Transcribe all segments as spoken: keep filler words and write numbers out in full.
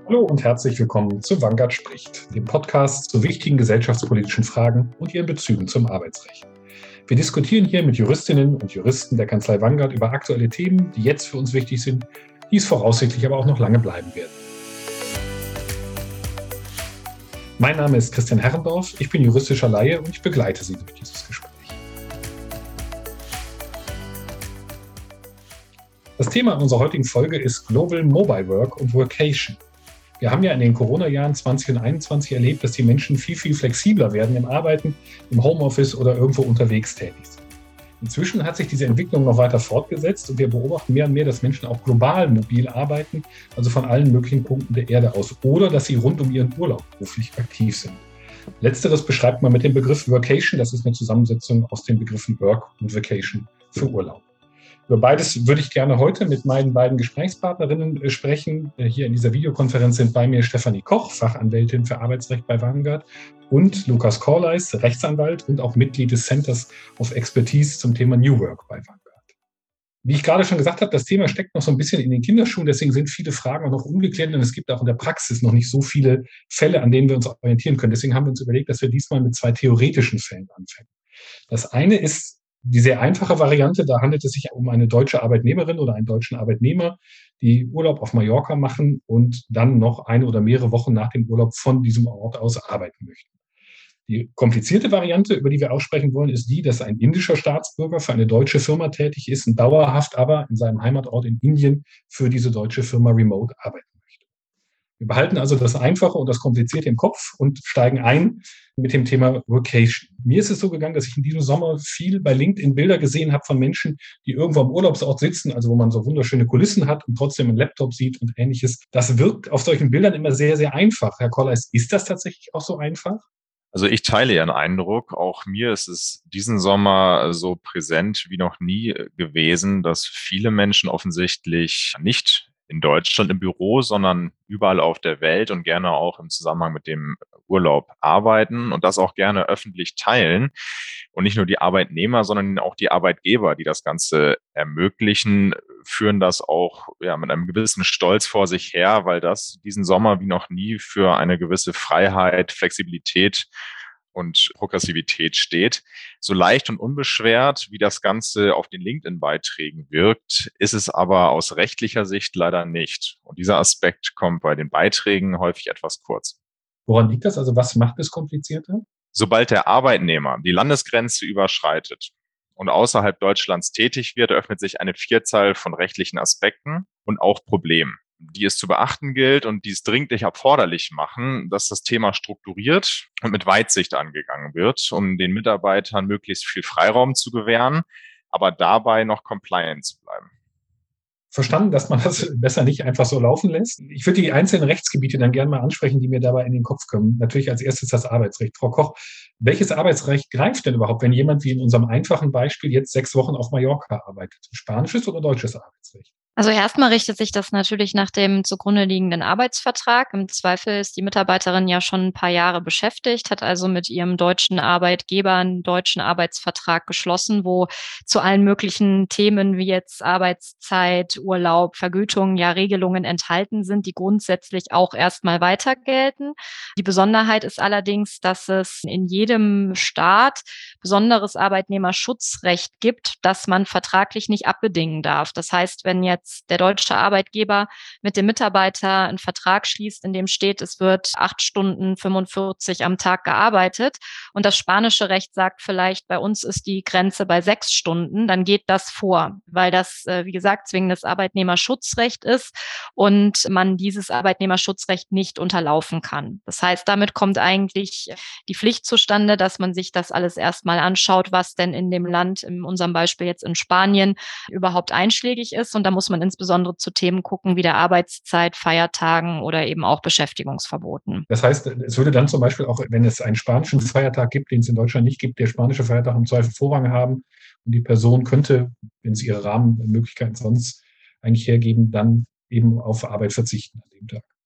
Hallo und herzlich willkommen zu Vanguard spricht, dem Podcast zu wichtigen gesellschaftspolitischen Fragen und ihren Bezügen zum Arbeitsrecht. Wir diskutieren hier mit Juristinnen und Juristen der Kanzlei Vanguard über aktuelle Themen, die jetzt für uns wichtig sind, die es voraussichtlich aber auch noch lange bleiben werden. Mein Name ist Christian Herrendorf, ich bin juristischer Laie und ich begleite Sie durch dieses Gespräch. Das Thema unserer heutigen Folge ist Global Mobile Work und Workation. Wir haben ja in den Corona-Jahren zwanzig und einundzwanzig erlebt, dass die Menschen viel, viel flexibler werden im Arbeiten, im Homeoffice oder irgendwo unterwegs tätig sind. Inzwischen hat sich diese Entwicklung noch weiter fortgesetzt und wir beobachten mehr und mehr, dass Menschen auch global mobil arbeiten, also von allen möglichen Punkten der Erde aus, oder dass sie rund um ihren Urlaub beruflich aktiv sind. Letzteres beschreibt man mit dem Begriff Workation, das ist eine Zusammensetzung aus den Begriffen Work und Vacation für Urlaub. Über beides würde ich gerne heute mit meinen beiden Gesprächspartnerinnen sprechen. Hier in dieser Videokonferenz sind bei mir Stefanie Koch, Fachanwältin für Arbeitsrecht bei Vanguard, und Lukas Korleis, Rechtsanwalt und auch Mitglied des Centers of Expertise zum Thema New Work bei Vanguard. Wie ich gerade schon gesagt habe, das Thema steckt noch so ein bisschen in den Kinderschuhen, deswegen sind viele Fragen auch noch ungeklärt und es gibt auch in der Praxis noch nicht so viele Fälle, an denen wir uns orientieren können. Deswegen haben wir uns überlegt, dass wir diesmal mit zwei theoretischen Fällen anfangen. Das eine ist die sehr einfache Variante, da handelt es sich um eine deutsche Arbeitnehmerin oder einen deutschen Arbeitnehmer, die Urlaub auf Mallorca machen und dann noch eine oder mehrere Wochen nach dem Urlaub von diesem Ort aus arbeiten möchten. Die komplizierte Variante, über die wir aussprechen wollen, ist die, dass ein indischer Staatsbürger für eine deutsche Firma tätig ist und dauerhaft aber in seinem Heimatort in Indien für diese deutsche Firma remote arbeiten möchte. Wir behalten also das Einfache und das Komplizierte im Kopf und steigen ein mit dem Thema Workation. Mir ist es so gegangen, dass ich in diesem Sommer viel bei LinkedIn Bilder gesehen habe von Menschen, die irgendwo am Urlaubsort sitzen, also wo man so wunderschöne Kulissen hat und trotzdem einen Laptop sieht und Ähnliches. Das wirkt auf solchen Bildern immer sehr, sehr einfach. Herr Korleis, ist das tatsächlich auch so einfach? Also ich teile Ihren Eindruck. Auch mir ist es diesen Sommer so präsent wie noch nie gewesen, dass viele Menschen offensichtlich nicht in Deutschland im Büro, sondern überall auf der Welt und gerne auch im Zusammenhang mit dem Urlaub arbeiten und das auch gerne öffentlich teilen. Und nicht nur die Arbeitnehmer, sondern auch die Arbeitgeber, die das Ganze ermöglichen, führen das auch ja, mit einem gewissen Stolz vor sich her, weil das diesen Sommer wie noch nie für eine gewisse Freiheit, Flexibilität und Progressivität steht. So leicht und unbeschwert, wie das Ganze auf den LinkedIn-Beiträgen wirkt, ist es aber aus rechtlicher Sicht leider nicht. Und dieser Aspekt kommt bei den Beiträgen häufig etwas kurz. Woran liegt das? Also was macht es komplizierter? Sobald der Arbeitnehmer die Landesgrenze überschreitet und außerhalb Deutschlands tätig wird, öffnet sich eine Vielzahl von rechtlichen Aspekten und auch Problemen, die es zu beachten gilt und die es dringlich erforderlich machen, dass das Thema strukturiert und mit Weitsicht angegangen wird, um den Mitarbeitern möglichst viel Freiraum zu gewähren, aber dabei noch compliant zu bleiben. Verstanden, dass man das besser nicht einfach so laufen lässt. Ich würde die einzelnen Rechtsgebiete dann gerne mal ansprechen, die mir dabei in den Kopf kommen. Natürlich als erstes das Arbeitsrecht. Frau Koch, welches Arbeitsrecht greift denn überhaupt, wenn jemand wie in unserem einfachen Beispiel jetzt sechs Wochen auf Mallorca arbeitet? Spanisches oder deutsches Arbeitsrecht? Also erstmal richtet sich das natürlich nach dem zugrunde liegenden Arbeitsvertrag. Im Zweifel ist die Mitarbeiterin ja schon ein paar Jahre beschäftigt, hat also mit ihrem deutschen Arbeitgeber einen deutschen Arbeitsvertrag geschlossen, wo zu allen möglichen Themen wie jetzt Arbeitszeit, Urlaub, Vergütung ja Regelungen enthalten sind, die grundsätzlich auch erstmal weiter gelten. Die Besonderheit ist allerdings, dass es in jedem Staat besonderes Arbeitnehmerschutzrecht gibt, das man vertraglich nicht abbedingen darf. Das heißt, wenn jetzt der deutsche Arbeitgeber mit dem Mitarbeiter einen Vertrag schließt, in dem steht, es wird acht Stunden fünfundvierzig am Tag gearbeitet und das spanische Recht sagt vielleicht, bei uns ist die Grenze bei sechs Stunden, dann geht das vor, weil das, wie gesagt, zwingendes Arbeitnehmerschutzrecht ist und man dieses Arbeitnehmerschutzrecht nicht unterlaufen kann. Das heißt, damit kommt eigentlich die Pflicht zustande, dass man sich das alles erstmal anschaut, was denn in dem Land, in unserem Beispiel jetzt in Spanien, überhaupt einschlägig ist. Und da muss man insbesondere zu Themen gucken wie der Arbeitszeit, Feiertagen oder eben auch Beschäftigungsverboten. Das heißt, es würde dann zum Beispiel auch, wenn es einen spanischen Feiertag gibt, den es in Deutschland nicht gibt, der spanische Feiertag im Zweifel Vorrang haben und die Person könnte, wenn sie ihre Rahmenmöglichkeiten sonst eigentlich hergeben, dann eben auf Arbeit verzichten an dem Tag.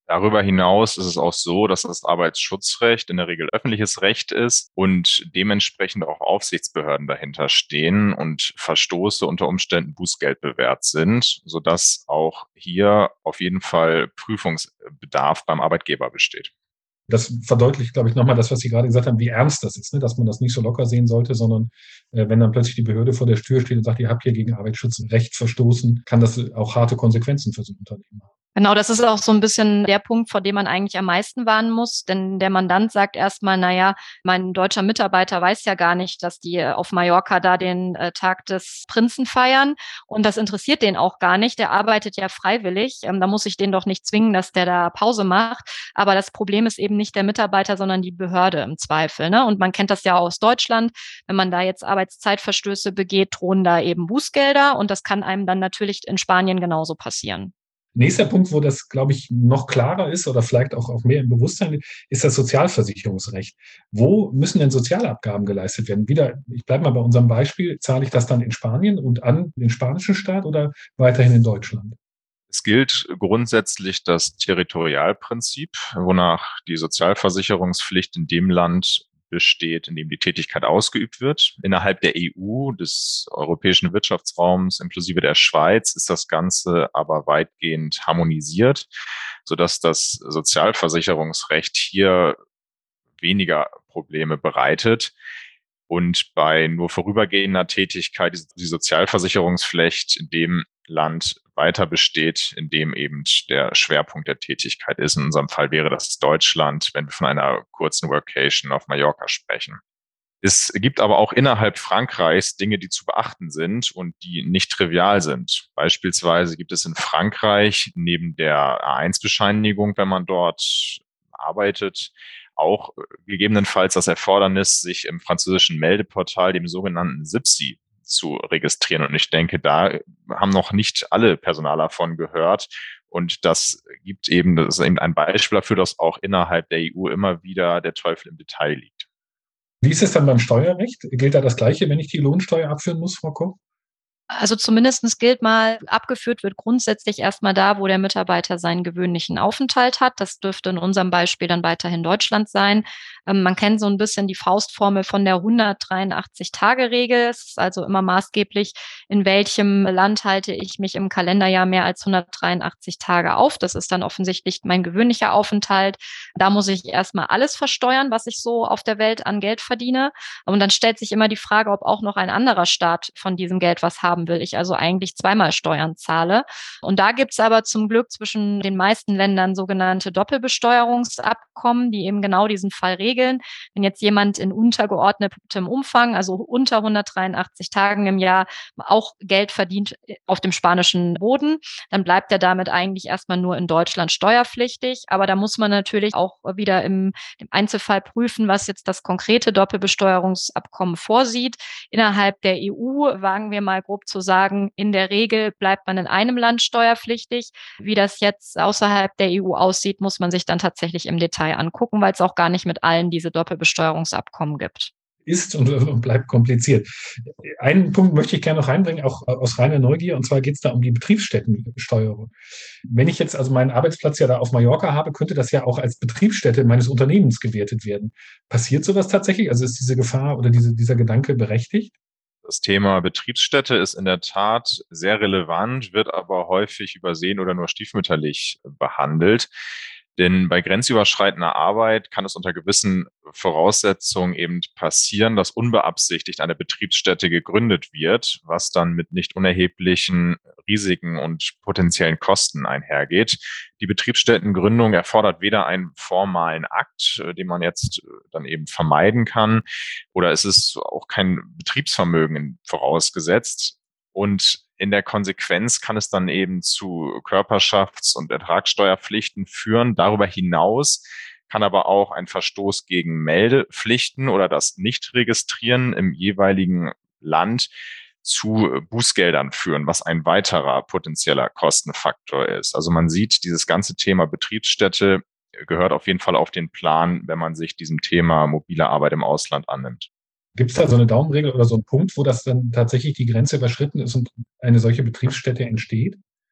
Darüber hinaus ist es auch so, dass das Arbeitsschutzrecht in der Regel öffentliches Recht ist und dementsprechend auch Aufsichtsbehörden dahinter stehen und Verstoße unter Umständen bußgeldbewehrt sind, sodass auch hier auf jeden Fall Prüfungsbedarf beim Arbeitgeber besteht. Das verdeutlicht, glaube ich, nochmal das, was Sie gerade gesagt haben, wie ernst das ist, ne? Dass man das nicht so locker sehen sollte, sondern äh, wenn dann plötzlich die Behörde vor der Tür steht und sagt, ihr habt hier gegen Arbeitsschutzrecht verstoßen, kann das auch harte Konsequenzen für so ein Unternehmen haben. Genau, das ist auch so ein bisschen der Punkt, vor dem man eigentlich am meisten warnen muss, denn der Mandant sagt erstmal, na ja, mein deutscher Mitarbeiter weiß ja gar nicht, dass die auf Mallorca da den äh, Tag des Prinzen feiern und das interessiert den auch gar nicht, der arbeitet ja freiwillig, ähm, da muss ich den doch nicht zwingen, dass der da Pause macht, aber das Problem ist eben nicht der Mitarbeiter, sondern die Behörde im Zweifel, ne? Und man kennt das ja auch aus Deutschland, wenn man da jetzt Arbeitszeitverstöße begeht, drohen da eben Bußgelder und das kann einem dann natürlich in Spanien genauso passieren. Nächster Punkt, wo das, glaube ich, noch klarer ist oder vielleicht auch, auch mehr im Bewusstsein, ist das Sozialversicherungsrecht. Wo müssen denn Sozialabgaben geleistet werden? Wieder, ich bleibe mal bei unserem Beispiel, zahle ich das dann in Spanien und an den spanischen Staat oder weiterhin in Deutschland? Es gilt grundsätzlich das Territorialprinzip, wonach die Sozialversicherungspflicht in dem Land besteht, in dem die Tätigkeit ausgeübt wird. Innerhalb der E U, des europäischen Wirtschaftsraums, inklusive der Schweiz, ist das Ganze aber weitgehend harmonisiert, sodass das Sozialversicherungsrecht hier weniger Probleme bereitet. Und bei nur vorübergehender Tätigkeit die Sozialversicherungspflicht in dem Land weiter besteht, in dem eben der Schwerpunkt der Tätigkeit ist. In unserem Fall wäre das Deutschland, wenn wir von einer kurzen Workation auf Mallorca sprechen. Es gibt aber auch innerhalb Frankreichs Dinge, die zu beachten sind und die nicht trivial sind. Beispielsweise gibt es in Frankreich neben der A eins Bescheinigung, wenn man dort arbeitet, auch gegebenenfalls das Erfordernis, sich im französischen Meldeportal, dem sogenannten S I P S I, zu registrieren. Und ich denke, da haben noch nicht alle Personaler von gehört. Und das gibt eben, das ist eben ein Beispiel dafür, dass auch innerhalb der E U immer wieder der Teufel im Detail liegt. Wie ist es dann beim Steuerrecht? Gilt da das Gleiche, wenn ich die Lohnsteuer abführen muss, Frau Koch? Also zumindestens gilt mal, abgeführt wird grundsätzlich erstmal da, wo der Mitarbeiter seinen gewöhnlichen Aufenthalt hat. Das dürfte in unserem Beispiel dann weiterhin Deutschland sein. Ähm, man kennt so ein bisschen die Faustformel von der hundertdreiundachtzig-Tage-Regel. Es ist also immer maßgeblich, in welchem Land halte ich mich im Kalenderjahr mehr als hundertdreiundachtzig Tage auf. Das ist dann offensichtlich mein gewöhnlicher Aufenthalt. Da muss ich erstmal alles versteuern, was ich so auf der Welt an Geld verdiene. Und dann stellt sich immer die Frage, ob auch noch ein anderer Staat von diesem Geld was haben will. Ich also eigentlich zweimal Steuern zahle. Und da gibt es aber zum Glück zwischen den meisten Ländern sogenannte Doppelbesteuerungsabkommen, die eben genau diesen Fall regeln. Wenn jetzt jemand in untergeordnetem Umfang, also unter hundertdreiundachtzig Tagen im Jahr, auch Geld verdient auf dem spanischen Boden, dann bleibt er damit eigentlich erstmal nur in Deutschland steuerpflichtig. Aber da muss man natürlich auch wieder im, im Einzelfall prüfen, was jetzt das konkrete Doppelbesteuerungsabkommen vorsieht. Innerhalb der E U, wagen wir mal grob zu sagen, in der Regel bleibt man in einem Land steuerpflichtig. Wie das jetzt außerhalb der E U aussieht, muss man sich dann tatsächlich im Detail angucken, weil es auch gar nicht mit allen diese Doppelbesteuerungsabkommen gibt. Ist und, und bleibt kompliziert. Einen Punkt möchte ich gerne noch reinbringen, auch aus reiner Neugier, und zwar geht es da um die Betriebsstättensteuerung. Wenn ich jetzt also meinen Arbeitsplatz ja da auf Mallorca habe, könnte das ja auch als Betriebsstätte meines Unternehmens gewertet werden. Passiert sowas tatsächlich? Also ist diese Gefahr oder diese, dieser Gedanke berechtigt? Das Thema Betriebsstätte ist in der Tat sehr relevant, wird aber häufig übersehen oder nur stiefmütterlich behandelt. Denn bei grenzüberschreitender Arbeit kann es unter gewissen Voraussetzungen eben passieren, dass unbeabsichtigt eine Betriebsstätte gegründet wird, was dann mit nicht unerheblichen Risiken und potenziellen Kosten einhergeht. Die Betriebsstättengründung erfordert weder einen formalen Akt, den man jetzt dann eben vermeiden kann, oder es ist auch kein Betriebsvermögen vorausgesetzt. Und in der Konsequenz kann es dann eben zu Körperschafts- und Ertragssteuerpflichten führen. Darüber hinaus kann aber auch ein Verstoß gegen Meldepflichten oder das Nichtregistrieren im jeweiligen Land zu Bußgeldern führen, was ein weiterer potenzieller Kostenfaktor ist. Also man sieht, dieses ganze Thema Betriebsstätte gehört auf jeden Fall auf den Plan, wenn man sich diesem Thema mobile Arbeit im Ausland annimmt. Gibt es da so eine Daumenregel oder so einen Punkt, wo das dann tatsächlich die Grenze überschritten ist und eine solche Betriebsstätte entsteht?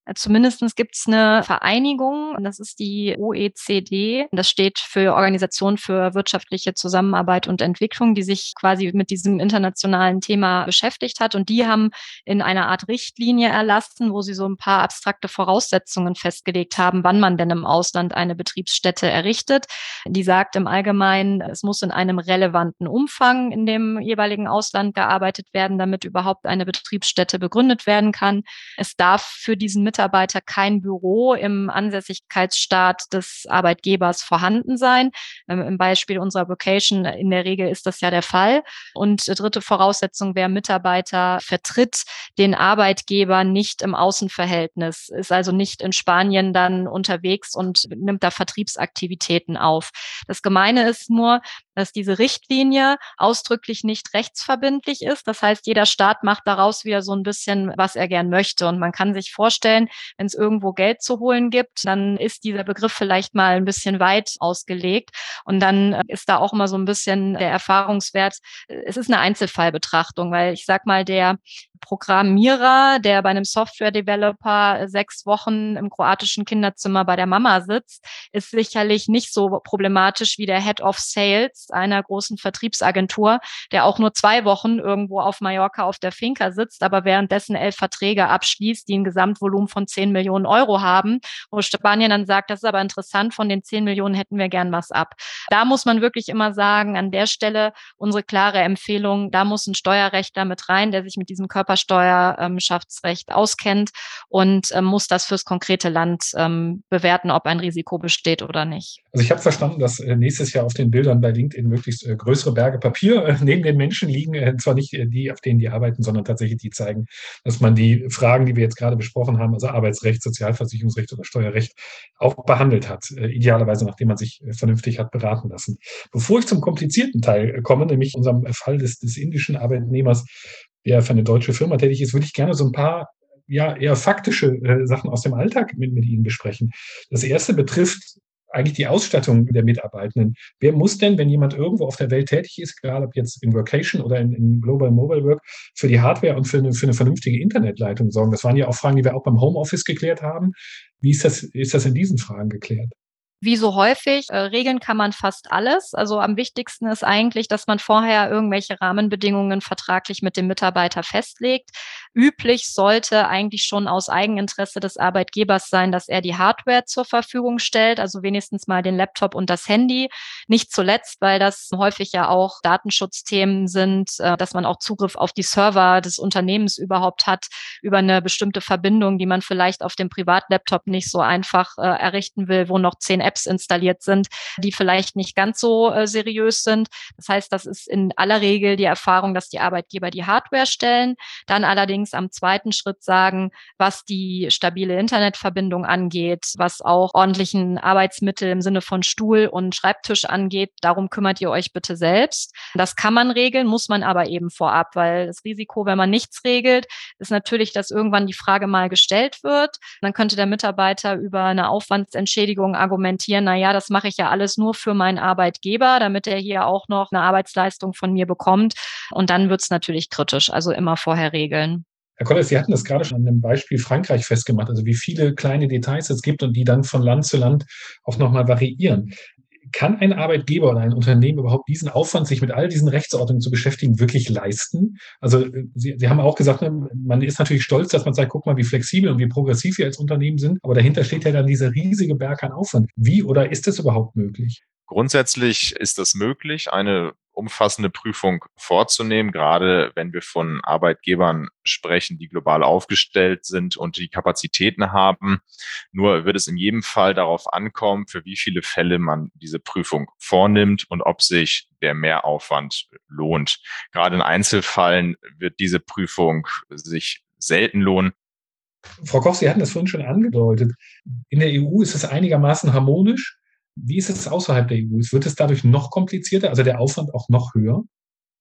Zumindest gibt es eine Vereinigung, das ist die O E C D. Das steht für Organisation für wirtschaftliche Zusammenarbeit und Entwicklung, die sich quasi mit diesem internationalen Thema beschäftigt hat. Und die haben in einer Art Richtlinie erlassen, wo sie so ein paar abstrakte Voraussetzungen festgelegt haben, wann man denn im Ausland eine Betriebsstätte errichtet. Die sagt im Allgemeinen, es muss in einem relevanten Umfang in dem jeweiligen Ausland gearbeitet werden, damit überhaupt eine Betriebsstätte begründet werden kann. Es darf für diesen Mitarbeiter kein Büro im Ansässigkeitsstaat des Arbeitgebers vorhanden sein. Ähm, Im Beispiel unserer Vocation in der Regel ist das ja der Fall. Und dritte Voraussetzung wäre, Mitarbeiter vertritt den Arbeitgeber nicht im Außenverhältnis, ist also nicht in Spanien dann unterwegs und nimmt da Vertriebsaktivitäten auf. Das Gemeine ist nur, dass diese Richtlinie ausdrücklich nicht rechtsverbindlich ist. Das heißt, jeder Staat macht daraus wieder so ein bisschen, was er gern möchte. Und man kann sich vorstellen, wenn es irgendwo Geld zu holen gibt, dann ist dieser Begriff vielleicht mal ein bisschen weit ausgelegt. Und dann ist da auch immer so ein bisschen der Erfahrungswert. Es ist eine Einzelfallbetrachtung, weil ich sag mal, der Programmierer, der bei einem Software-Developer sechs Wochen im kroatischen Kinderzimmer bei der Mama sitzt, ist sicherlich nicht so problematisch wie der Head of Sales einer großen Vertriebsagentur, der auch nur zwei Wochen irgendwo auf Mallorca auf der Finca sitzt, aber währenddessen elf Verträge abschließt, die ein Gesamtvolumen von zehn Millionen Euro haben, wo Spanien dann sagt, das ist aber interessant, von den zehn Millionen hätten wir gern was ab. Da muss man wirklich immer sagen, an der Stelle unsere klare Empfehlung, da muss ein Steuerrechtler mit rein, der sich mit diesem Körpersteuerschaftsrecht auskennt und ähm, muss das fürs konkrete Land ähm, bewerten, ob ein Risiko besteht oder nicht. Also ich habe verstanden, dass äh, nächstes Jahr auf den Bildern bei LinkedIn möglichst äh, größere Berge Papier äh, neben den Menschen liegen, äh, zwar nicht äh, die, auf denen die arbeiten, sondern tatsächlich die zeigen, dass man die Fragen, die wir jetzt gerade besprochen haben, also Arbeitsrecht, Sozialversicherungsrecht oder Steuerrecht, auch behandelt hat, äh, idealerweise nachdem man sich äh, vernünftig hat beraten lassen. Bevor ich zum komplizierten Teil äh, komme, nämlich unserem Fall des, des indischen Arbeitnehmers, der für eine deutsche Firma tätig ist, würde ich gerne so ein paar ja, eher faktische äh, Sachen aus dem Alltag mit, mit Ihnen besprechen. Das erste betrifft eigentlich die Ausstattung der Mitarbeitenden. Wer muss denn, wenn jemand irgendwo auf der Welt tätig ist, egal ob jetzt in Workation oder in, in Global Mobile Work, für die Hardware und für eine, für eine vernünftige Internetleitung sorgen? Das waren ja auch Fragen, die wir auch beim Homeoffice geklärt haben. Wie ist das, ist das in diesen Fragen geklärt? Wie so häufig, äh, regeln kann man fast alles. Also am wichtigsten ist eigentlich, dass man vorher irgendwelche Rahmenbedingungen vertraglich mit dem Mitarbeiter festlegt. Üblich sollte eigentlich schon aus Eigeninteresse des Arbeitgebers sein, dass er die Hardware zur Verfügung stellt, also wenigstens mal den Laptop und das Handy. Nicht zuletzt, weil das häufig ja auch Datenschutzthemen sind, äh, dass man auch Zugriff auf die Server des Unternehmens überhaupt hat, über eine bestimmte Verbindung, die man vielleicht auf dem Privatlaptop nicht so einfach äh, errichten will, wo noch zehn Apps installiert sind, die vielleicht nicht ganz so äh, seriös sind. Das heißt, das ist in aller Regel die Erfahrung, dass die Arbeitgeber die Hardware stellen, dann allerdings am zweiten Schritt sagen, was die stabile Internetverbindung angeht, was auch ordentlichen Arbeitsmittel im Sinne von Stuhl und Schreibtisch angeht, darum kümmert ihr euch bitte selbst. Das kann man regeln, muss man aber eben vorab, weil das Risiko, wenn man nichts regelt, ist natürlich, dass irgendwann die Frage mal gestellt wird. Dann könnte der Mitarbeiter über eine Aufwandsentschädigung argumentieren, na ja, das mache ich ja alles nur für meinen Arbeitgeber, damit er hier auch noch eine Arbeitsleistung von mir bekommt. Und dann wird es natürlich kritisch, also immer vorher regeln. Herr Kollers, Sie hatten das gerade schon an dem Beispiel Frankreich festgemacht, also wie viele kleine Details es gibt und die dann von Land zu Land auch nochmal variieren. Kann ein Arbeitgeber oder ein Unternehmen überhaupt diesen Aufwand, sich mit all diesen Rechtsordnungen zu beschäftigen, wirklich leisten? Also Sie, Sie haben auch gesagt, man ist natürlich stolz, dass man sagt, guck mal, wie flexibel und wie progressiv wir als Unternehmen sind, aber dahinter steht ja dann dieser riesige Berg an Aufwand. Wie oder ist das überhaupt möglich? Grundsätzlich ist es möglich, eine umfassende Prüfung vorzunehmen, gerade wenn wir von Arbeitgebern sprechen, die global aufgestellt sind und die Kapazitäten haben. Nur wird es in jedem Fall darauf ankommen, für wie viele Fälle man diese Prüfung vornimmt und ob sich der Mehraufwand lohnt. Gerade in Einzelfällen wird diese Prüfung sich selten lohnen. Frau Koch, Sie hatten das vorhin schon angedeutet. In der E U ist es einigermaßen harmonisch. Wie ist es außerhalb der E U? Wird es dadurch noch komplizierter, also der Aufwand auch noch höher?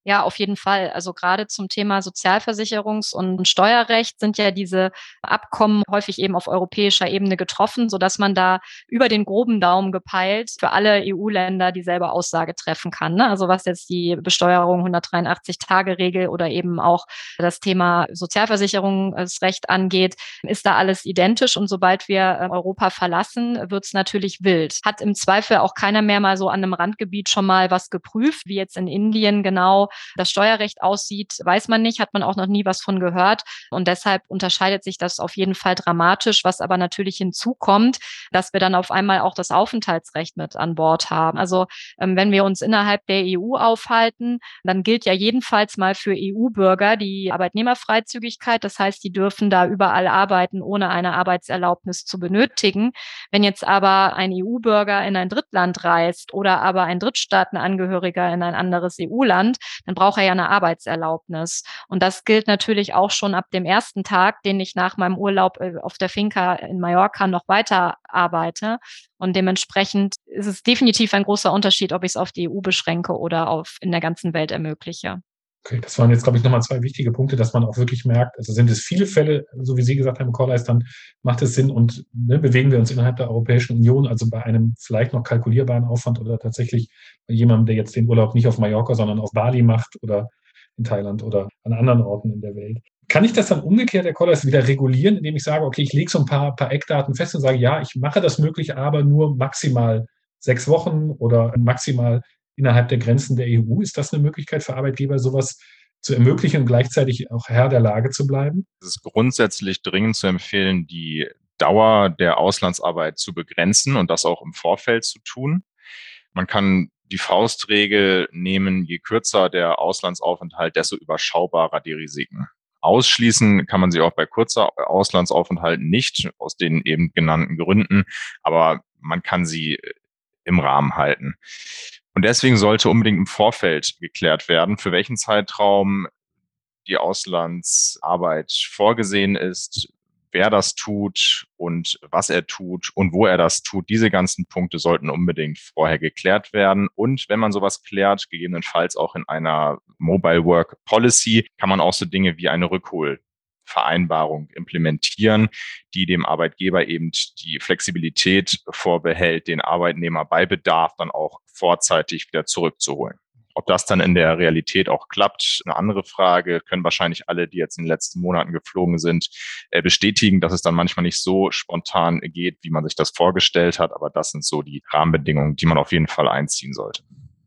Ja, auf jeden Fall. Also gerade zum Thema Sozialversicherungs- und Steuerrecht sind ja diese Abkommen häufig eben auf europäischer Ebene getroffen, sodass man da über den groben Daumen gepeilt für alle E U-Länder dieselbe Aussage treffen kann, ne? Also was jetzt die Besteuerung hundertdreiundachtzig-Tage-Regel oder eben auch das Thema Sozialversicherungsrecht angeht, ist da alles identisch. Und sobald wir Europa verlassen, wird es natürlich wild. Hat im Zweifel auch keiner mehr mal so an einem Randgebiet schon mal was geprüft, wie jetzt in Indien genau das Steuerrecht aussieht, weiß man nicht, hat man auch noch nie was von gehört. Und deshalb unterscheidet sich das auf jeden Fall dramatisch, was aber natürlich hinzukommt, dass wir dann auf einmal auch das Aufenthaltsrecht mit an Bord haben. Also ähm, wenn wir uns innerhalb der E U aufhalten, dann gilt ja jedenfalls mal für E U-Bürger die Arbeitnehmerfreizügigkeit. Das heißt, die dürfen da überall arbeiten, ohne eine Arbeitserlaubnis zu benötigen. Wenn jetzt aber ein E U-Bürger in ein Drittland reist oder aber ein Drittstaatenangehöriger in ein anderes E U-Land, dann braucht er ja eine Arbeitserlaubnis. Und das gilt natürlich auch schon ab dem ersten Tag, den ich nach meinem Urlaub auf der Finca in Mallorca noch weiter arbeite. Und dementsprechend ist es definitiv ein großer Unterschied, ob ich es auf die E U beschränke oder auf in der ganzen Welt ermögliche. Okay, das waren jetzt, glaube ich, nochmal zwei wichtige Punkte, dass man auch wirklich merkt, also sind es viele Fälle, so wie Sie gesagt haben, Corlice, dann macht es Sinn und ne, bewegen wir uns innerhalb der Europäischen Union, also bei einem vielleicht noch kalkulierbaren Aufwand oder tatsächlich bei jemandem, der jetzt den Urlaub nicht auf Mallorca, sondern auf Bali macht oder in Thailand oder an anderen Orten in der Welt. Kann ich das dann umgekehrt, Herr Corlice, wieder regulieren, indem ich sage, okay, ich lege so ein paar, paar Eckdaten fest und sage, ja, ich mache das möglich, aber nur maximal sechs Wochen oder maximal innerhalb der Grenzen der E U? Ist das eine Möglichkeit für Arbeitgeber, sowas zu ermöglichen und gleichzeitig auch Herr der Lage zu bleiben? Es ist grundsätzlich dringend zu empfehlen, die Dauer der Auslandsarbeit zu begrenzen und das auch im Vorfeld zu tun. Man kann die Faustregel nehmen, je kürzer der Auslandsaufenthalt, desto überschaubarer die Risiken. Ausschließen kann man sie auch bei kurzer Auslandsaufenthalten nicht, aus den eben genannten Gründen, aber man kann sie im Rahmen halten. Und deswegen sollte unbedingt im Vorfeld geklärt werden, für welchen Zeitraum die Auslandsarbeit vorgesehen ist, wer das tut und was er tut und wo er das tut. Diese ganzen Punkte sollten unbedingt vorher geklärt werden. Und wenn man sowas klärt, gegebenenfalls auch in einer Mobile Work Policy, kann man auch so Dinge wie eine Rückholvereinbarung implementieren, die dem Arbeitgeber eben die Flexibilität vorbehält, den Arbeitnehmer bei Bedarf dann auch vorzeitig wieder zurückzuholen. Ob das dann in der Realität auch klappt, eine andere Frage, können wahrscheinlich alle, die jetzt in den letzten Monaten geflogen sind, bestätigen, dass es dann manchmal nicht so spontan geht, wie man sich das vorgestellt hat. Aber das sind so die Rahmenbedingungen, die man auf jeden Fall einziehen sollte.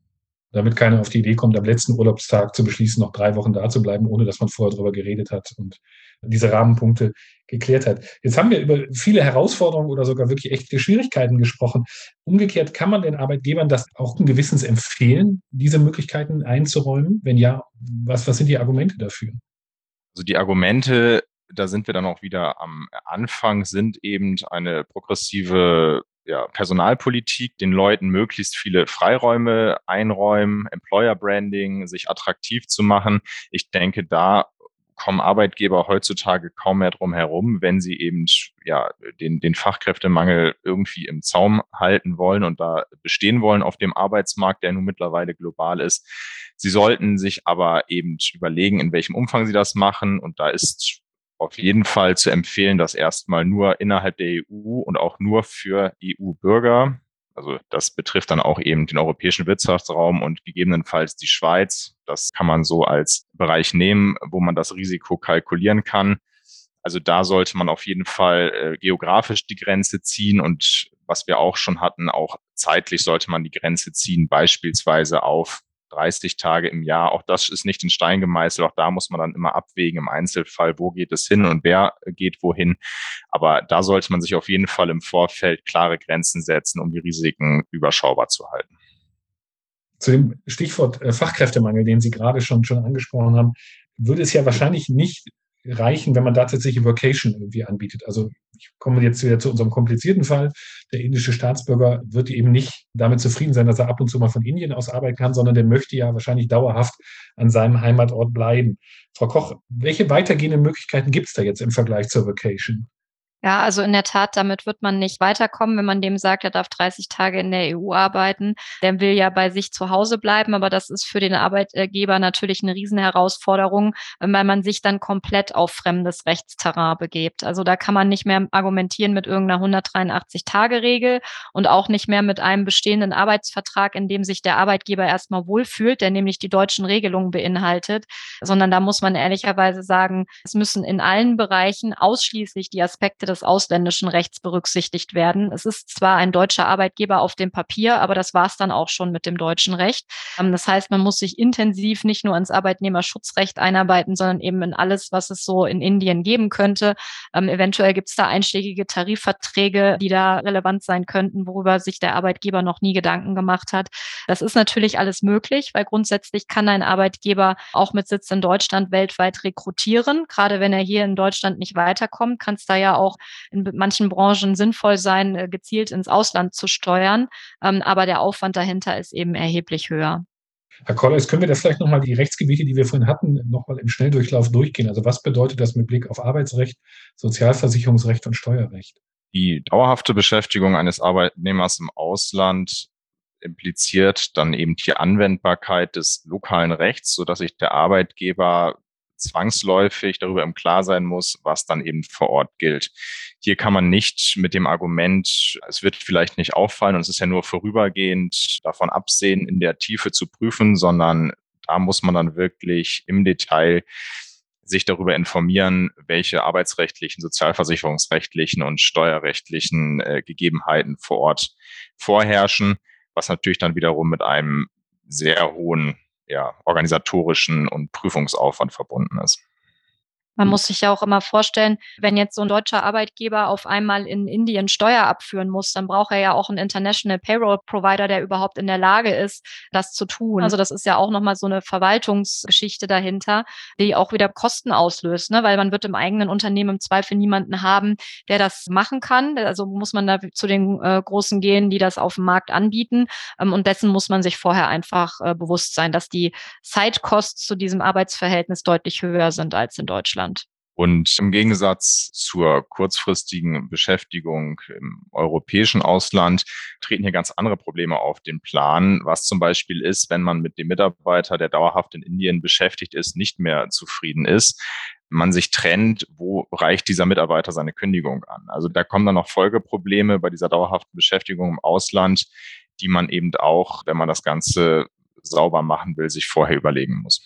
Damit keiner auf die Idee kommt, am letzten Urlaubstag zu beschließen, noch drei Wochen da zu bleiben, ohne dass man vorher darüber geredet hat und diese Rahmenpunkte geklärt hat. Jetzt haben wir über viele Herausforderungen oder sogar wirklich echte Schwierigkeiten gesprochen. Umgekehrt, kann man den Arbeitgebern das auch gewissens empfehlen, diese Möglichkeiten einzuräumen? Wenn ja, was, was sind die Argumente dafür? Also die Argumente, da sind wir dann auch wieder am Anfang, sind eben eine progressive ja, Personalpolitik, den Leuten möglichst viele Freiräume einräumen, Employer Branding, sich attraktiv zu machen. Ich denke, da kommen Arbeitgeber heutzutage kaum mehr drum herum, wenn sie eben ja den, den Fachkräftemangel irgendwie im Zaum halten wollen und da bestehen wollen auf dem Arbeitsmarkt, der nun mittlerweile global ist. Sie sollten sich aber eben überlegen, in welchem Umfang sie das machen. Und da ist auf jeden Fall zu empfehlen, das erstmal nur innerhalb der E U und auch nur für E U-Bürger. Also das betrifft dann auch eben den europäischen Wirtschaftsraum und gegebenenfalls die Schweiz. Das kann man so als Bereich nehmen, wo man das Risiko kalkulieren kann. Also da sollte man auf jeden Fall äh, geografisch die Grenze ziehen und was wir auch schon hatten, auch zeitlich sollte man die Grenze ziehen, beispielsweise auf dreißig Tage im Jahr. Auch das ist nicht in Stein gemeißelt. Auch da muss man dann immer abwägen im Einzelfall, wo geht es hin und wer geht wohin. Aber da sollte man sich auf jeden Fall im Vorfeld klare Grenzen setzen, um die Risiken überschaubar zu halten. Zu dem Stichwort Fachkräftemangel, den Sie gerade schon, schon angesprochen haben, würde es ja wahrscheinlich nicht reichen, wenn man da tatsächlich Workation irgendwie anbietet. Also ich komme jetzt wieder zu unserem komplizierten Fall. Der indische Staatsbürger wird eben nicht damit zufrieden sein, dass er ab und zu mal von Indien aus arbeiten kann, sondern der möchte ja wahrscheinlich dauerhaft an seinem Heimatort bleiben. Frau Koch, welche weitergehenden Möglichkeiten gibt es da jetzt im Vergleich zur Workation? Ja, also in der Tat, damit wird man nicht weiterkommen, wenn man dem sagt, er darf dreißig Tage in der E U arbeiten. Der will ja bei sich zu Hause bleiben, aber das ist für den Arbeitgeber natürlich eine Riesenherausforderung, weil man sich dann komplett auf fremdes Rechtsterrain begebt. Also da kann man nicht mehr argumentieren mit irgendeiner hundertdreiundachtzig-Tage-Regel und auch nicht mehr mit einem bestehenden Arbeitsvertrag, in dem sich der Arbeitgeber erstmal wohlfühlt, der nämlich die deutschen Regelungen beinhaltet, sondern da muss man ehrlicherweise sagen, es müssen in allen Bereichen ausschließlich die Aspekte des ausländischen Rechts berücksichtigt werden. Es ist zwar ein deutscher Arbeitgeber auf dem Papier, aber das war es dann auch schon mit dem deutschen Recht. Das heißt, man muss sich intensiv nicht nur ins Arbeitnehmerschutzrecht einarbeiten, sondern eben in alles, was es so in Indien geben könnte. Ähm, eventuell gibt es da einschlägige Tarifverträge, die da relevant sein könnten, worüber sich der Arbeitgeber noch nie Gedanken gemacht hat. Das ist natürlich alles möglich, weil grundsätzlich kann ein Arbeitgeber auch mit Sitz in Deutschland weltweit rekrutieren. Gerade wenn er hier in Deutschland nicht weiterkommt, kann es da ja auch in manchen Branchen sinnvoll sein, gezielt ins Ausland zu steuern. Aber der Aufwand dahinter ist eben erheblich höher. Herr Koller, jetzt können wir da vielleicht nochmal die Rechtsgebiete, die wir vorhin hatten, nochmal im Schnelldurchlauf durchgehen. Also was bedeutet das mit Blick auf Arbeitsrecht, Sozialversicherungsrecht und Steuerrecht? Die dauerhafte Beschäftigung eines Arbeitnehmers im Ausland impliziert dann eben die Anwendbarkeit des lokalen Rechts, sodass sich der Arbeitgeber zwangsläufig darüber im Klaren sein muss, was dann eben vor Ort gilt. Hier kann man nicht mit dem Argument, es wird vielleicht nicht auffallen und es ist ja nur vorübergehend, davon absehen, in der Tiefe zu prüfen, sondern da muss man dann wirklich im Detail sich darüber informieren, welche arbeitsrechtlichen, sozialversicherungsrechtlichen und steuerrechtlichen äh, Gegebenheiten vor Ort vorherrschen, was natürlich dann wiederum mit einem sehr hohen ja, organisatorischen und Prüfungsaufwand verbunden ist. Man muss sich ja auch immer vorstellen, wenn jetzt so ein deutscher Arbeitgeber auf einmal in Indien Steuer abführen muss, dann braucht er ja auch einen International Payroll Provider, der überhaupt in der Lage ist, das zu tun. Also das ist ja auch nochmal so eine Verwaltungsgeschichte dahinter, die auch wieder Kosten auslöst, ne? Weil man wird im eigenen Unternehmen im Zweifel niemanden haben, der das machen kann. Also muss man da zu den äh, Großen gehen, die das auf dem Markt anbieten. Ähm, und dessen muss man sich vorher einfach äh, bewusst sein, dass die Side-Costs zu diesem Arbeitsverhältnis deutlich höher sind als in Deutschland. Und im Gegensatz zur kurzfristigen Beschäftigung im europäischen Ausland treten hier ganz andere Probleme auf den Plan, was zum Beispiel ist, wenn man mit dem Mitarbeiter, der dauerhaft in Indien beschäftigt ist, nicht mehr zufrieden ist, man sich trennt, wo reicht dieser Mitarbeiter seine Kündigung an? Also da kommen dann noch Folgeprobleme bei dieser dauerhaften Beschäftigung im Ausland, die man eben auch, wenn man das Ganze sauber machen will, sich vorher überlegen muss.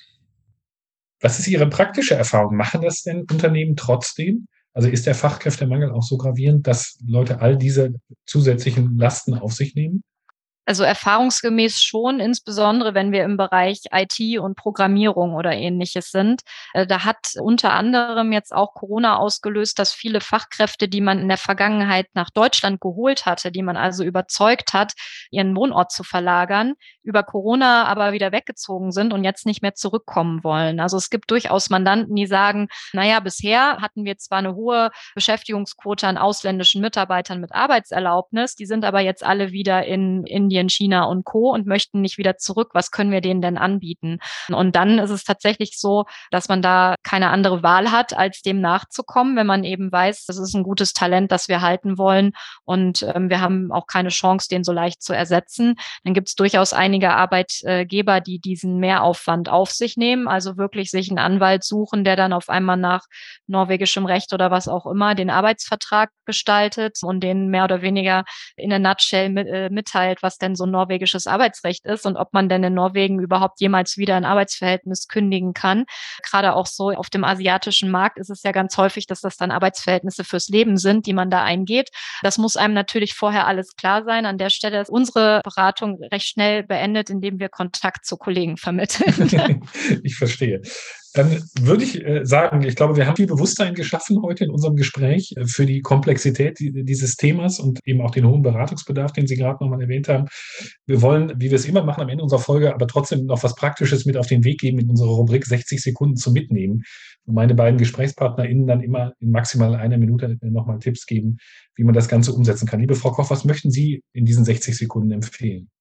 Was ist Ihre praktische Erfahrung? Machen das denn Unternehmen trotzdem? Also ist der Fachkräftemangel auch so gravierend, dass Leute all diese zusätzlichen Lasten auf sich nehmen? Also erfahrungsgemäß schon, insbesondere wenn wir im Bereich I T und Programmierung oder Ähnliches sind. Da hat unter anderem jetzt auch Corona ausgelöst, dass viele Fachkräfte, die man in der Vergangenheit nach Deutschland geholt hatte, die man also überzeugt hat, ihren Wohnort zu verlagern, über Corona aber wieder weggezogen sind und jetzt nicht mehr zurückkommen wollen. Also es gibt durchaus Mandanten, die sagen, naja, bisher hatten wir zwar eine hohe Beschäftigungsquote an ausländischen Mitarbeitern mit Arbeitserlaubnis, die sind aber jetzt alle wieder in Indien, China und Co. und möchten nicht wieder zurück. Was können wir denen denn anbieten? Und dann ist es tatsächlich so, dass man da keine andere Wahl hat, als dem nachzukommen, wenn man eben weiß, das ist ein gutes Talent, das wir halten wollen und ähm, wir haben auch keine Chance, den so leicht zu ersetzen. Dann gibt es durchaus einige Arbeitgeber, die diesen Mehraufwand auf sich nehmen, also wirklich sich einen Anwalt suchen, der dann auf einmal nach norwegischem Recht oder was auch immer den Arbeitsvertrag gestaltet und den mehr oder weniger in a nutshell mit, äh, mitteilt, was denn so ein norwegisches Arbeitsrecht ist und ob man denn in Norwegen überhaupt jemals wieder ein Arbeitsverhältnis kündigen kann. Gerade auch so auf dem asiatischen Markt ist es ja ganz häufig, dass das dann Arbeitsverhältnisse fürs Leben sind, die man da eingeht. Das muss einem natürlich vorher alles klar sein. An der Stelle ist unsere Beratung recht schnell beendet, indem wir Kontakt zu Kollegen vermitteln. Ich verstehe. Dann würde ich äh, sagen, ich glaube, wir haben viel Bewusstsein geschaffen heute in unserem Gespräch äh, für die Komplexität die, dieses Themas und eben auch den hohen Beratungsbedarf, den Sie gerade nochmal erwähnt haben. Wir wollen, wie wir es immer machen, am Ende unserer Folge aber trotzdem noch was Praktisches mit auf den Weg geben in unsere Rubrik sechzig Sekunden zum Mitnehmen. Und meine beiden GesprächspartnerInnen dann immer in maximal einer Minute nochmal Tipps geben, wie man das Ganze umsetzen kann. Liebe Frau Koch, was möchten Sie in diesen sechzig Sekunden empfehlen?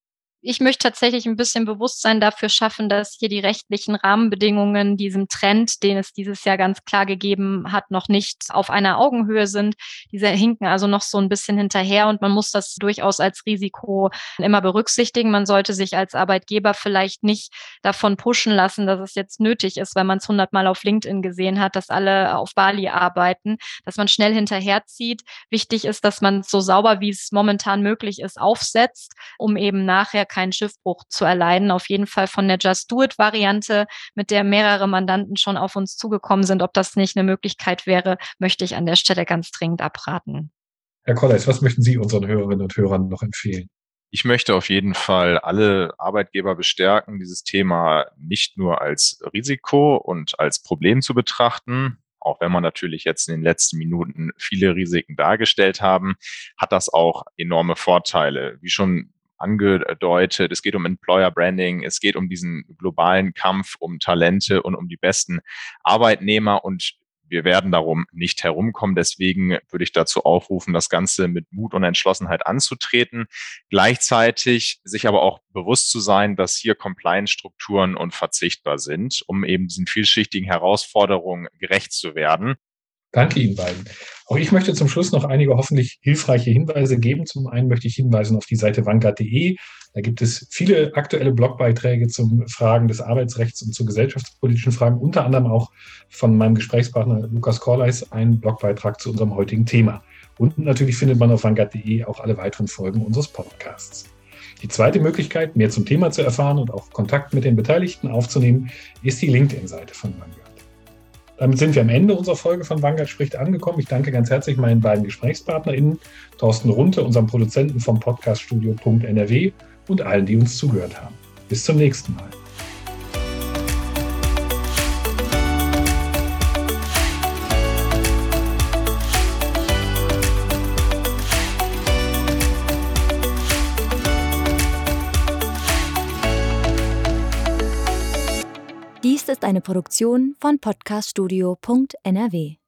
Ich möchte tatsächlich ein bisschen Bewusstsein dafür schaffen, dass hier die rechtlichen Rahmenbedingungen diesem Trend, den es dieses Jahr ganz klar gegeben hat, noch nicht auf einer Augenhöhe sind. Diese hinken also noch so ein bisschen hinterher und man muss das durchaus als Risiko immer berücksichtigen. Man sollte sich als Arbeitgeber vielleicht nicht davon pushen lassen, dass es jetzt nötig ist, weil man es hundertmal auf LinkedIn gesehen hat, dass alle auf Bali arbeiten, dass man schnell hinterherzieht. Wichtig ist, dass man es so sauber, wie es momentan möglich ist, aufsetzt, um eben nachher keinen Schiffbruch zu erleiden. Auf jeden Fall von der Just-Do-It-Variante, mit der mehrere Mandanten schon auf uns zugekommen sind. Ob das nicht eine Möglichkeit wäre, möchte ich an der Stelle ganz dringend abraten. Herr Kolleis, was möchten Sie unseren Hörerinnen und Hörern noch empfehlen? Ich möchte auf jeden Fall alle Arbeitgeber bestärken, dieses Thema nicht nur als Risiko und als Problem zu betrachten. Auch wenn man natürlich jetzt in den letzten Minuten viele Risiken dargestellt haben, hat das auch enorme Vorteile. Wie schon angedeutet, es geht um Employer Branding, es geht um diesen globalen Kampf um Talente und um die besten Arbeitnehmer und wir werden darum nicht herumkommen. Deswegen würde ich dazu aufrufen, das Ganze mit Mut und Entschlossenheit anzutreten. Gleichzeitig sich aber auch bewusst zu sein, dass hier Compliance-Strukturen unverzichtbar sind, um eben diesen vielschichtigen Herausforderungen gerecht zu werden. Danke Ihnen beiden. Auch ich möchte zum Schluss noch einige hoffentlich hilfreiche Hinweise geben. Zum einen möchte ich hinweisen auf die Seite vanguard punkt de. Da gibt es viele aktuelle Blogbeiträge zum Fragen des Arbeitsrechts und zu gesellschaftspolitischen Fragen, unter anderem auch von meinem Gesprächspartner Lukas Korleis einen Blogbeitrag zu unserem heutigen Thema. Und natürlich findet man auf vanguard punkt de auch alle weiteren Folgen unseres Podcasts. Die zweite Möglichkeit, mehr zum Thema zu erfahren und auch Kontakt mit den Beteiligten aufzunehmen, ist die LinkedIn-Seite von Vanguard. Damit sind wir am Ende unserer Folge von Vanguard spricht angekommen. Ich danke ganz herzlich meinen beiden GesprächspartnerInnen, Thorsten Runte, unserem Produzenten vom Podcaststudio Punkt N R W und allen, die uns zugehört haben. Bis zum nächsten Mal. Dies ist eine Produktion von Podcaststudio Punkt N R W.